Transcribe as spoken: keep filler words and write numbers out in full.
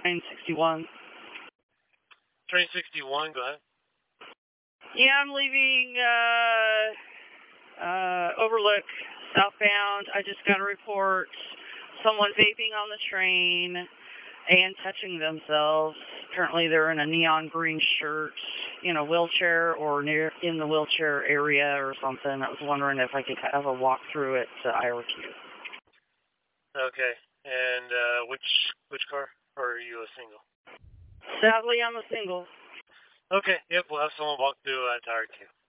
Train sixty-one. Train sixty-one, go ahead. Yeah, I'm leaving uh, uh, Overlook southbound. I just got a report. Someone vaping on the train and touching themselves. Apparently they're in a neon green shirt, in a wheelchair or near in the wheelchair area or something. I was wondering if I could have a walk through it to I R Q. Okay. And uh, which which car? Or are you a single? Sadly, I'm a single. Okay. Yep. We'll have someone walk through uh, to I R Q.